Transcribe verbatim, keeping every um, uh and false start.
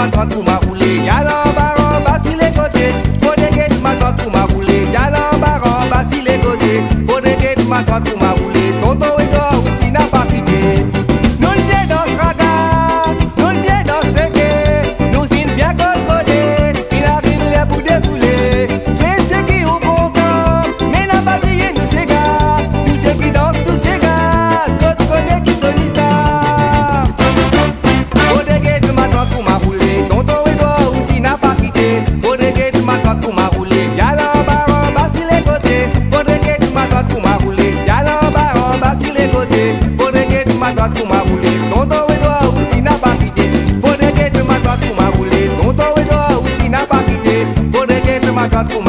ma tante pour m'a rouler. Y'a l'embarras, bas si les côtés. Faudrait que ma tante pour m'a rouler. Y'a l'embarras, bas si les côtés. Faudrait que ma tante pour m'a rouler. Tonton et toi aussi n'a pas quitté. Nous le bien dans ce regard, nous le bien dans ce quai. Nous sommes bien codés, il arrive les pour défouler. Fais ce qui ont content, mais n'a pas oublié nous ces gars. Tous ceux qui dansent, tous ces gars, autres connaissent qui sont ça. Faudrait que ma tante pour m'a rouler. Tonton et toi aussi n'a pas quitté. Faudrait que ma tante pour m'a rouler. Y'a l'embarras, bas si les côtés. Faudrait que ma tante pour m'a rouler. Y'a l'embarras, bas si les côtés. Faudrait que ma tante pour m'a rouler. Tonton et toi aussi n'a pas quitté. Faudrait que ma tante pour m'a rouler. Tonton et toi aussi n'a pas quitté. Faudrait que ma tante pour